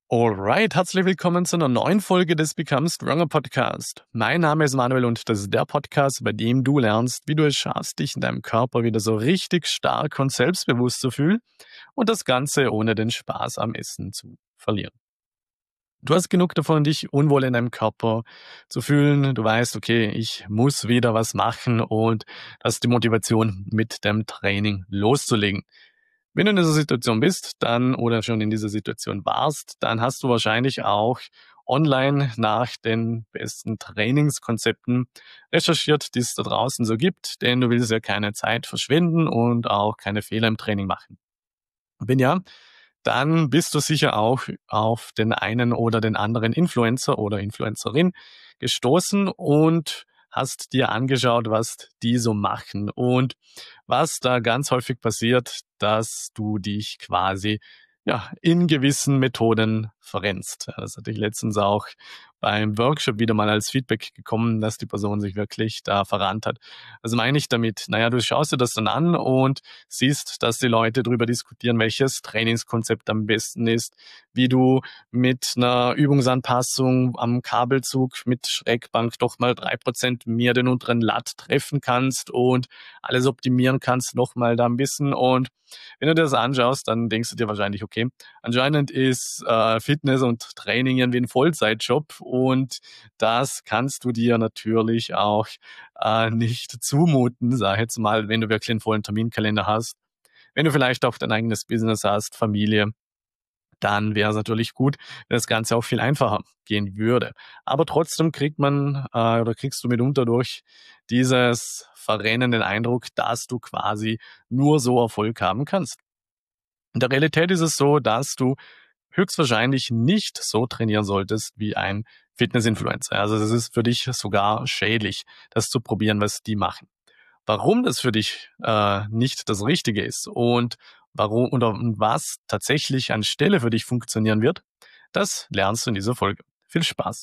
Alright, herzlich willkommen zu einer neuen Folge des Become Stronger Podcast. Mein Name ist Manuel und das ist der Podcast, bei dem du lernst, wie du es schaffst, dich in deinem Körper wieder so richtig stark und selbstbewusst zu fühlen und das Ganze ohne den Spaß am Essen zu verlieren. Du hast genug davon, dich unwohl in deinem Körper zu fühlen. Du weißt, okay, ich muss wieder was machen und das ist die Motivation, mit dem Training loszulegen. Wenn du in dieser Situation bist, dann oder schon in dieser Situation warst, dann hast du wahrscheinlich auch online nach den besten Trainingskonzepten recherchiert, die es da draußen so gibt, denn du willst ja keine Zeit verschwenden und auch keine Fehler im Training machen. Wenn ja, dann bist du sicher auch auf den einen oder den anderen Influencer oder Influencerin gestoßen und hast dir angeschaut, was die so machen. Und was da ganz häufig passiert, dass du dich quasi in gewissen Methoden verrennst. Ja, das hatte ich letztens auch beim Workshop wieder mal als Feedback gekommen, dass die Person sich wirklich da verrannt hat. Also meine ich damit, du schaust dir das dann an und siehst, dass die Leute darüber diskutieren, welches Trainingskonzept am besten ist, wie du mit einer Übungsanpassung am Kabelzug mit Schrägbank doch mal 3% mehr den unteren Lat treffen kannst und alles optimieren kannst, noch mal da ein bisschen. Und wenn du dir das anschaust, dann denkst du dir wahrscheinlich, okay, anscheinend ist Fitness und Training irgendwie ein Vollzeitjob und das kannst du dir natürlich auch nicht zumuten, sag ich jetzt mal, wenn du wirklich einen vollen Terminkalender hast. Wenn du vielleicht auch dein eigenes Business hast, Familie, dann wäre es natürlich gut, wenn das Ganze auch viel einfacher gehen würde. Aber trotzdem kriegst du mitunter durch dieses Verrennen den Eindruck, dass du quasi nur so Erfolg haben kannst. In der Realität ist es so, dass du höchstwahrscheinlich nicht so trainieren solltest wie ein Fitness-Influencer. Also es ist für dich sogar schädlich, das zu probieren, was die machen. Warum das für dich nicht das Richtige ist und warum oder was tatsächlich anstelle für dich funktionieren wird, das lernst du in dieser Folge. Viel Spaß.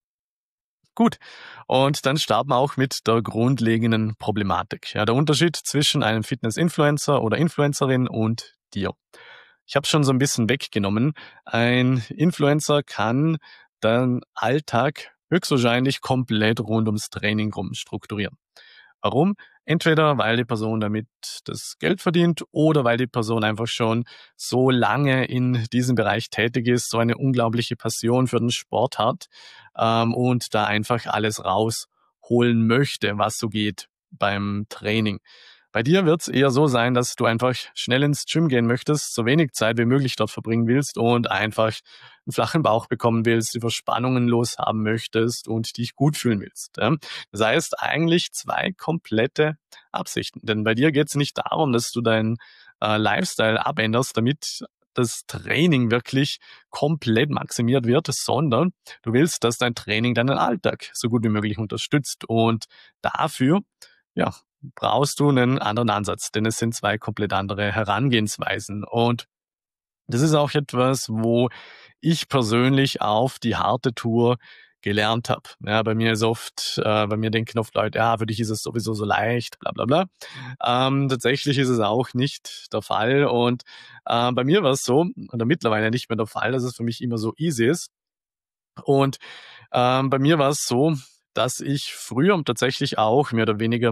Gut, und dann starten wir auch mit der grundlegenden Problematik. Ja, der Unterschied zwischen einem Fitness-Influencer oder Influencerin und dir. Ich habe schon so ein bisschen weggenommen. Ein Influencer kann deinen Alltag höchstwahrscheinlich komplett rund ums Training rum strukturieren. Warum? Entweder weil die Person damit das Geld verdient oder weil die Person einfach schon so lange in diesem Bereich tätig ist, so eine unglaubliche Passion für den Sport hat und da einfach alles rausholen möchte, was so geht beim Training. Bei dir wird es eher so sein, dass du einfach schnell ins Gym gehen möchtest, so wenig Zeit wie möglich dort verbringen willst und einfach einen flachen Bauch bekommen willst, die Verspannungen loshaben möchtest und dich gut fühlen willst. Ja? Das heißt eigentlich zwei komplette Absichten. Denn bei dir geht es nicht darum, dass du deinen Lifestyle abänderst, damit das Training wirklich komplett maximiert wird, sondern du willst, dass dein Training deinen Alltag so gut wie möglich unterstützt. Und dafür, ja, brauchst du einen anderen Ansatz, denn es sind zwei komplett andere Herangehensweisen. Und das ist auch etwas, wo ich persönlich auf die harte Tour gelernt habe. Ja, bei mir denken oft Leute, ja, für dich ist es sowieso so leicht, bla bla bla. Tatsächlich ist es auch nicht der Fall. Und bei mir war es so, oder mittlerweile nicht mehr der Fall, dass es für mich immer so easy ist. Und bei mir war es so, dass ich früher tatsächlich auch mehr oder weniger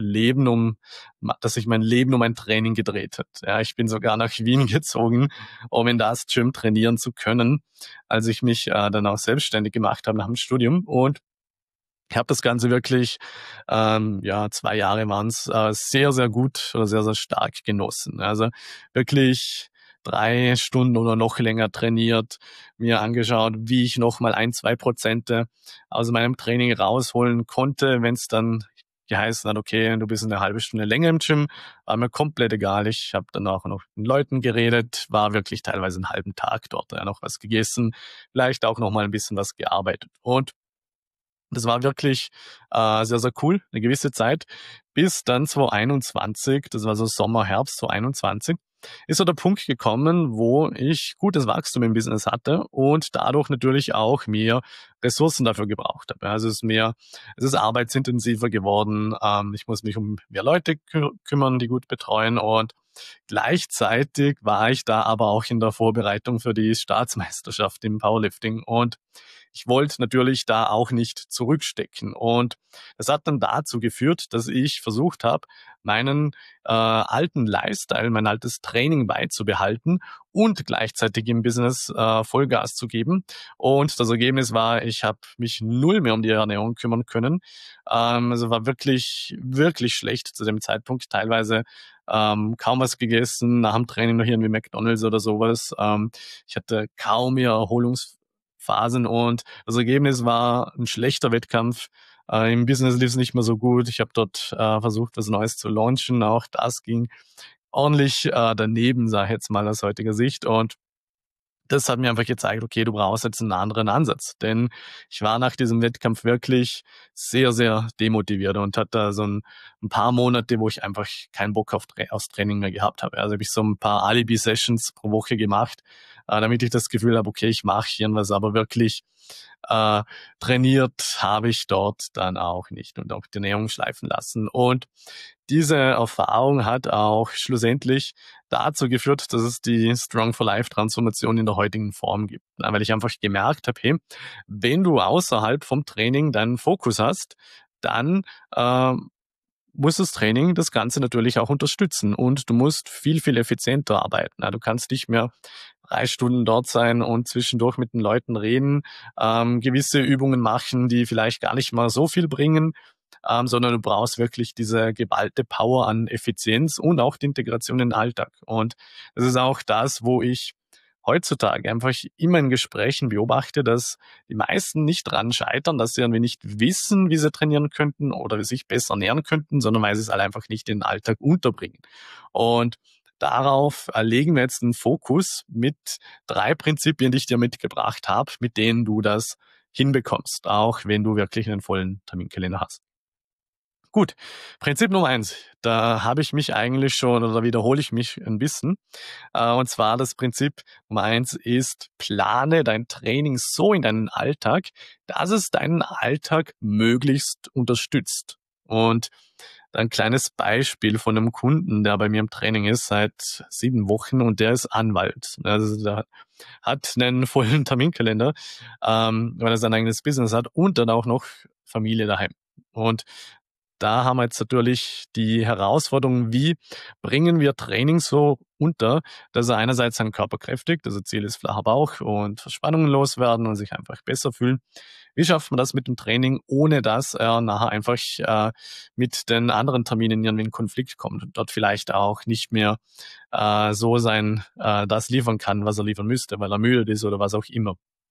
dass ich mein Leben um ein Training gedreht hat. Ja, ich bin sogar nach Wien gezogen, um in das Gym trainieren zu können, als ich mich dann auch selbstständig gemacht habe nach dem Studium. Und ich habe das Ganze wirklich, 2 Jahre waren's, sehr, sehr gut oder sehr, sehr stark genossen. Also wirklich 3 Stunden oder noch länger trainiert, mir angeschaut, wie ich noch mal 1, 2% aus meinem Training rausholen konnte, wenn es dann geheißen hat, okay, du bist eine halbe Stunde länger im Gym, war mir komplett egal. Ich habe dann auch noch mit Leuten geredet, war wirklich teilweise einen halben Tag dort, ja, noch was gegessen, vielleicht auch noch mal ein bisschen was gearbeitet. Und das war wirklich sehr, sehr cool, eine gewisse Zeit, bis dann 2021, das war so Sommer, Herbst 2021, ist so der Punkt gekommen, wo ich gutes Wachstum im Business hatte und dadurch natürlich auch mehr Ressourcen dafür gebraucht habe. Also es ist arbeitsintensiver geworden. Ich muss mich um mehr Leute kümmern, die gut betreuen und gleichzeitig war ich da aber auch in der Vorbereitung für die Staatsmeisterschaft im Powerlifting und ich wollte natürlich da auch nicht zurückstecken. Und das hat dann dazu geführt, dass ich versucht habe, meinen alten Lifestyle, mein altes Training beizubehalten und gleichzeitig im Business Vollgas zu geben. Und das Ergebnis war, ich habe mich null mehr um die Ernährung kümmern können. Also war wirklich, wirklich schlecht zu dem Zeitpunkt. Teilweise kaum was gegessen, nach dem Training noch irgendwie McDonald's oder sowas. Ich hatte kaum mehr Erholungsphasen und das Ergebnis war ein schlechter Wettkampf. Im Business lief es nicht mehr so gut. Ich habe dort versucht, was Neues zu launchen. Auch das ging ordentlich daneben, sage ich jetzt mal aus heutiger Sicht. Und das hat mir einfach gezeigt, okay, du brauchst jetzt einen anderen Ansatz. Denn ich war nach diesem Wettkampf wirklich sehr, sehr demotiviert und hatte so ein paar Monate, wo ich einfach keinen Bock aufs Training mehr gehabt habe. Also habe ich so ein paar Alibi-Sessions pro Woche gemacht, damit ich das Gefühl habe, okay, ich mache irgendwas, aber wirklich äh, trainiert habe ich dort dann auch nicht und auch die Ernährung schleifen lassen. Und diese Erfahrung hat auch schlussendlich dazu geführt, dass es die Strong for Life Transformation in der heutigen Form gibt. Weil ich einfach gemerkt habe, hey, wenn du außerhalb vom Training deinen Fokus hast, dann muss das Training das Ganze natürlich auch unterstützen und du musst viel, viel effizienter arbeiten. Du kannst nicht mehr 3 Stunden dort sein und zwischendurch mit den Leuten reden, gewisse Übungen machen, die vielleicht gar nicht mal so viel bringen, sondern du brauchst wirklich diese geballte Power an Effizienz und auch die Integration in den Alltag. Und das ist auch das, wo ich heutzutage einfach immer in Gesprächen beobachte, dass die meisten nicht dran scheitern, dass sie irgendwie nicht wissen, wie sie trainieren könnten oder sich besser ernähren könnten, sondern weil sie es halt einfach nicht in den Alltag unterbringen. Und darauf legen wir jetzt einen Fokus mit 3 Prinzipien, die ich dir mitgebracht habe, mit denen du das hinbekommst, auch wenn du wirklich einen vollen Terminkalender hast. Gut, Prinzip Nummer 1. Da habe ich mich eigentlich schon oder wiederhole ich mich ein bisschen. Und zwar das Prinzip Nummer 1 ist, plane dein Training so in deinen Alltag, dass es deinen Alltag möglichst unterstützt. Und ein kleines Beispiel von einem Kunden, der bei mir im Training ist seit 7 Wochen und der ist Anwalt. Also der hat einen vollen Terminkalender, weil er sein eigenes Business hat und dann auch noch Familie daheim. Und da haben wir jetzt natürlich die Herausforderung, wie bringen wir Training so unter, dass er einerseits seinen Körper kräftigt, also Ziel ist flacher Bauch und Verspannungen loswerden und sich einfach besser fühlen. Wie schafft man das mit dem Training, ohne dass er nachher einfach mit den anderen Terminen irgendwie in Konflikt kommt und dort vielleicht auch nicht mehr so das liefern kann, was er liefern müsste, weil er müde ist oder was auch immer.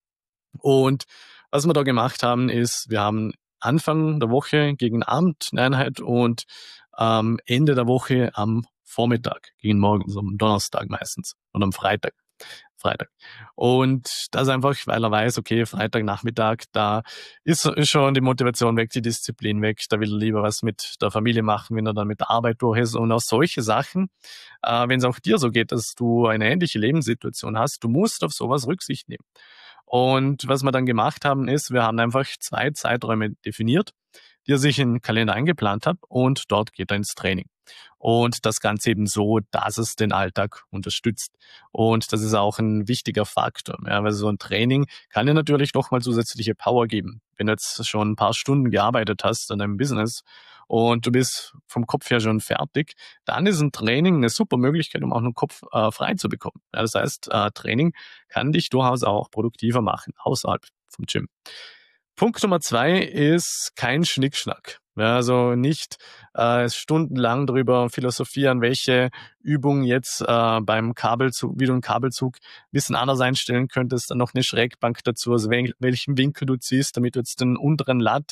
Und was wir da gemacht haben, ist, wir haben Anfang der Woche gegen Abend eine Einheit und Ende der Woche am Vormittag, gegen morgens, am Donnerstag meistens und am Freitag. Freitag. Und das einfach, weil er weiß, okay, Freitagnachmittag, da ist schon die Motivation weg, die Disziplin weg, da will er lieber was mit der Familie machen, wenn er dann mit der Arbeit durch ist und auch solche Sachen, wenn es auch dir so geht, dass du eine ähnliche Lebenssituation hast, du musst auf sowas Rücksicht nehmen. Und was wir dann gemacht haben, ist, wir haben einfach 2 Zeiträume definiert, die er sich in den Kalender eingeplant hat und dort geht er ins Training. Und das Ganze eben so, dass es den Alltag unterstützt. Und das ist auch ein wichtiger Faktor, ja, weil so ein Training kann dir natürlich nochmal zusätzliche Power geben. Wenn du jetzt schon ein paar Stunden gearbeitet hast an deinem Business und du bist vom Kopf her schon fertig, dann ist ein Training eine super Möglichkeit, um auch den Kopf frei zu bekommen. Ja, das heißt, Training kann dich durchaus auch produktiver machen, außerhalb vom Gym. Punkt Nummer 2 ist kein Schnickschnack. Ja, also nicht stundenlang drüber philosophieren, welche Übung jetzt beim Kabelzug, wie du einen Kabelzug ein bisschen anders einstellen könntest, dann noch eine Schrägbank dazu, also welchen Winkel du ziehst, damit du jetzt den unteren Lat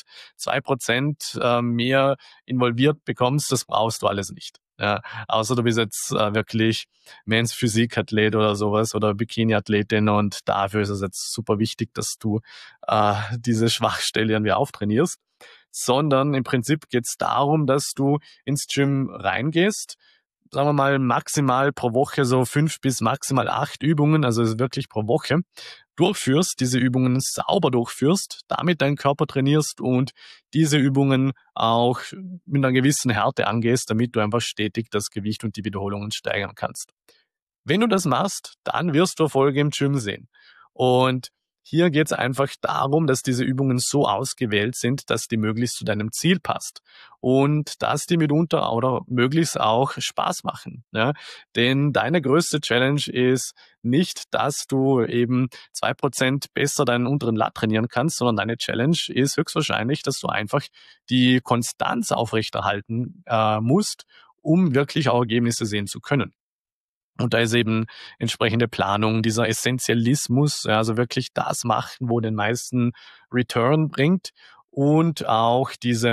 2% mehr involviert bekommst, das brauchst du alles nicht. Ja, außer du bist jetzt wirklich Men's Physikathlet oder sowas oder Bikini-Athletin und dafür ist es jetzt super wichtig, dass du diese Schwachstelle irgendwie auftrainierst, sondern im Prinzip geht es darum, dass du ins Gym reingehst, sagen wir mal, maximal pro Woche so 5 bis maximal 8 Übungen, also ist wirklich pro Woche, durchführst, diese Übungen sauber durchführst, damit deinen Körper trainierst und diese Übungen auch mit einer gewissen Härte angehst, damit du einfach stetig das Gewicht und die Wiederholungen steigern kannst. Wenn du das machst, dann wirst du Erfolge im Gym sehen. Und hier geht es einfach darum, dass diese Übungen so ausgewählt sind, dass die möglichst zu deinem Ziel passt und dass die mitunter oder möglichst auch Spaß machen. Ja? Denn deine größte Challenge ist nicht, dass du eben 2% besser deinen unteren Lat trainieren kannst, sondern deine Challenge ist höchstwahrscheinlich, dass du einfach die Konstanz aufrechterhalten musst, um wirklich auch Ergebnisse sehen zu können. Und da ist eben entsprechende Planung, dieser Essentialismus, ja, also wirklich das machen, wo den meisten Return bringt und auch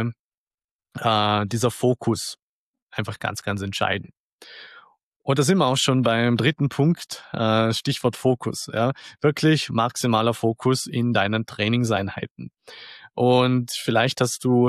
dieser Fokus einfach ganz, ganz entscheidend. Und da sind wir auch schon beim dritten Punkt, Stichwort Fokus. Ja. Wirklich maximaler Fokus in deinen Trainingseinheiten. Und vielleicht hast du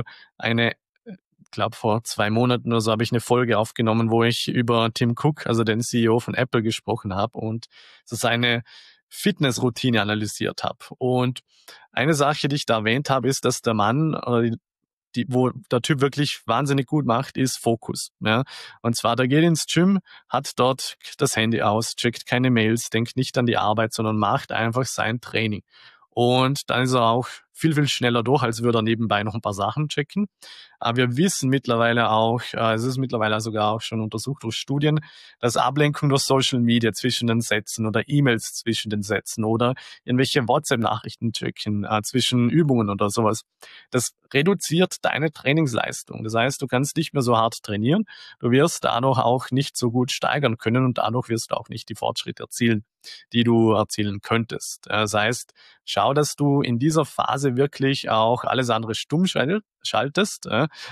glaube vor 2 Monaten oder so habe ich eine Folge aufgenommen, wo ich über Tim Cook, also den CEO von Apple, gesprochen habe und so seine Fitnessroutine analysiert habe. Und eine Sache, die ich da erwähnt habe, ist, dass der Mann oder wo der Typ wirklich wahnsinnig gut macht, ist Fokus. Ja? Und zwar, der geht ins Gym, hat dort das Handy aus, checkt keine Mails, denkt nicht an die Arbeit, sondern macht einfach sein Training. Und dann ist er auch viel, viel schneller durch, als würde er nebenbei noch ein paar Sachen checken. Aber wir wissen mittlerweile auch, es ist mittlerweile sogar auch schon untersucht durch Studien, dass Ablenkung durch Social Media zwischen den Sätzen oder E-Mails zwischen den Sätzen oder irgendwelche WhatsApp-Nachrichten checken zwischen Übungen oder sowas, das reduziert deine Trainingsleistung. Das heißt, du kannst nicht mehr so hart trainieren, du wirst dadurch auch nicht so gut steigern können und dadurch wirst du auch nicht die Fortschritte erzielen, die du erzielen könntest. Das heißt, schau, dass du in dieser Phase wirklich auch alles andere stumm schaltest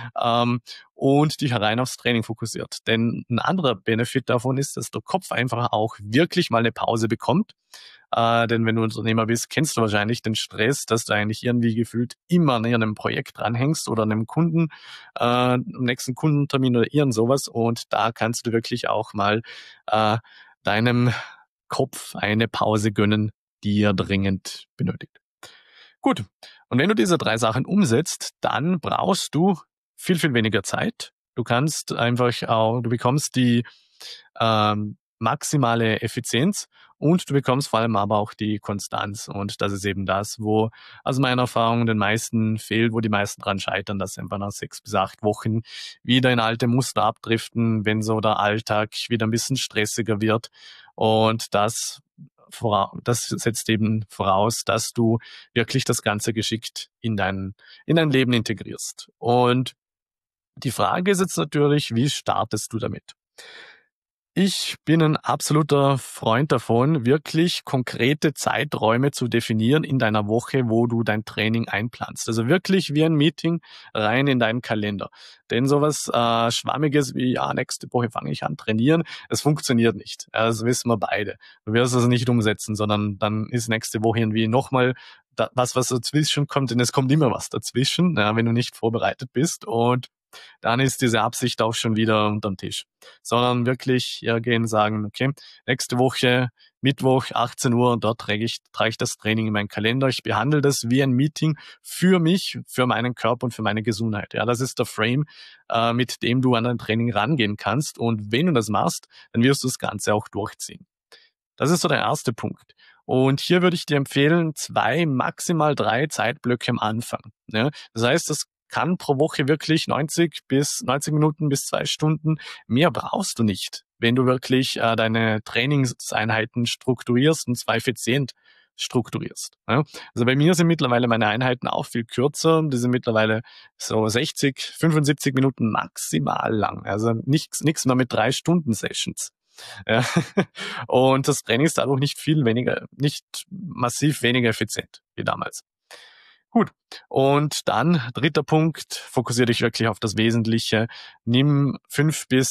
und dich rein aufs Training fokussiert. Denn ein anderer Benefit davon ist, dass der Kopf einfach auch wirklich mal eine Pause bekommt. Denn wenn du Unternehmer bist, kennst du wahrscheinlich den Stress, dass du eigentlich irgendwie gefühlt immer an einem Projekt dranhängst oder einem Kunden, am nächsten Kundentermin oder irgend sowas. Und da kannst du wirklich auch mal deinem Kopf eine Pause gönnen, die er dringend benötigt. Gut. Und wenn du diese 3 Sachen umsetzt, dann brauchst du viel, viel weniger Zeit. Du bekommst die maximale Effizienz und du bekommst vor allem aber auch die Konstanz. Und das ist eben das, wo aus meiner Erfahrung den meisten fehlt, wo die meisten dran scheitern, dass sie einfach nach 6 bis 8 Wochen wieder in alte Muster abdriften, wenn so der Alltag wieder ein bisschen stressiger wird. Und das setzt eben voraus, dass du wirklich das Ganze geschickt in dein Leben integrierst. Und die Frage ist jetzt natürlich, wie startest du damit? Ich bin ein absoluter Freund davon, wirklich konkrete Zeiträume zu definieren in deiner Woche, wo du dein Training einplanst. Also wirklich wie ein Meeting rein in deinen Kalender. Denn sowas Schwammiges wie, ja, nächste Woche fange ich an trainieren, es funktioniert nicht. Das wissen wir beide. Du wirst es nicht umsetzen, sondern dann ist nächste Woche irgendwie nochmal was dazwischen kommt, denn es kommt immer was dazwischen, ja, wenn du nicht vorbereitet bist. Und dann ist diese Absicht auch schon wieder unterm Tisch. Sondern wirklich hergehen, sagen, okay, nächste Woche, Mittwoch, 18 Uhr, dort trage ich das Training in meinen Kalender. Ich behandle das wie ein Meeting für mich, für meinen Körper und für meine Gesundheit. Ja, das ist der Frame, mit dem du an dein Training rangehen kannst. Und wenn du das machst, dann wirst du das Ganze auch durchziehen. Das ist so der erste Punkt. Und hier würde ich dir empfehlen, 2, maximal 3 Zeitblöcke am Anfang. Ja? Das heißt, das kann pro Woche wirklich 90 Minuten bis 2 Stunden. Mehr brauchst du nicht, wenn du wirklich deine Trainingseinheiten strukturierst und zwar effizient strukturierst. Ja? Also bei mir sind mittlerweile meine Einheiten auch viel kürzer. Die sind mittlerweile so 60, 75 Minuten maximal lang. Also nichts mehr mit 3 Stunden Sessions. Ja. Und das Training ist dadurch nicht massiv weniger effizient wie damals. Gut. Und dann dritter Punkt, fokussiere dich wirklich auf das Wesentliche. Nimm 5 bis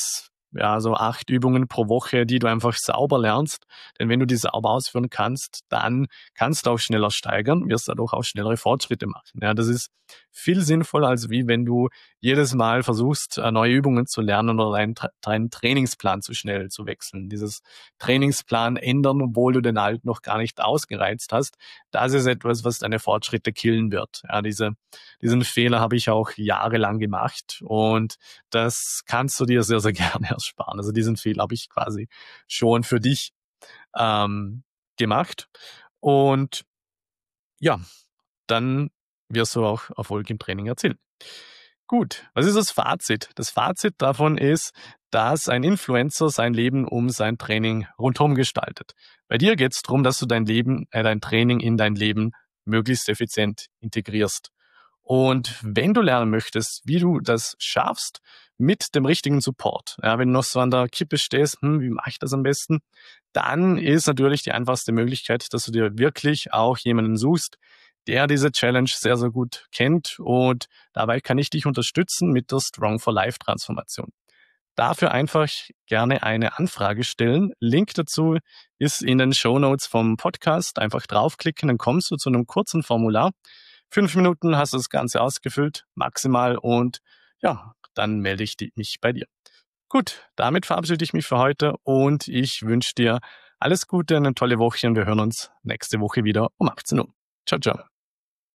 ja, so 8 Übungen pro Woche, die du einfach sauber lernst. Denn wenn du die sauber ausführen kannst, dann kannst du auch schneller steigern, wirst dadurch auch schnellere Fortschritte machen. Ja, das ist viel sinnvoller, als wie wenn du jedes Mal versuchst, neue Übungen zu lernen oder deinen Trainingsplan zu schnell zu wechseln. Dieses Trainingsplan ändern, obwohl du den alten noch gar nicht ausgereizt hast, das ist etwas, was deine Fortschritte killen wird. Ja, diesen Fehler habe ich auch jahrelang gemacht und das kannst du dir sehr, sehr gerne ersparen. Also diesen Fehler habe ich quasi schon für dich gemacht. Und ja, dann wirst du auch Erfolg im Training erzielen. Gut, was ist das Fazit? Das Fazit davon ist, dass ein Influencer sein Leben um sein Training rundherum gestaltet. Bei dir geht es darum, dass du dein Training in dein Leben möglichst effizient integrierst. Und wenn du lernen möchtest, wie du das schaffst mit dem richtigen Support, ja, wenn du noch so an der Kippe stehst, wie mache ich das am besten, dann ist natürlich die einfachste Möglichkeit, dass du dir wirklich auch jemanden suchst, der diese Challenge sehr, sehr gut kennt und dabei kann ich dich unterstützen mit der Strong for Life Transformation. Dafür einfach gerne eine Anfrage stellen. Link dazu ist in den Shownotes vom Podcast. Einfach draufklicken, dann kommst du zu einem kurzen Formular. 5 Minuten hast du das Ganze ausgefüllt, maximal, und ja, dann melde ich mich bei dir. Gut, damit verabschiede ich mich für heute und ich wünsche dir alles Gute, eine tolle Woche und wir hören uns nächste Woche wieder um 18 Uhr. Ciao, ciao.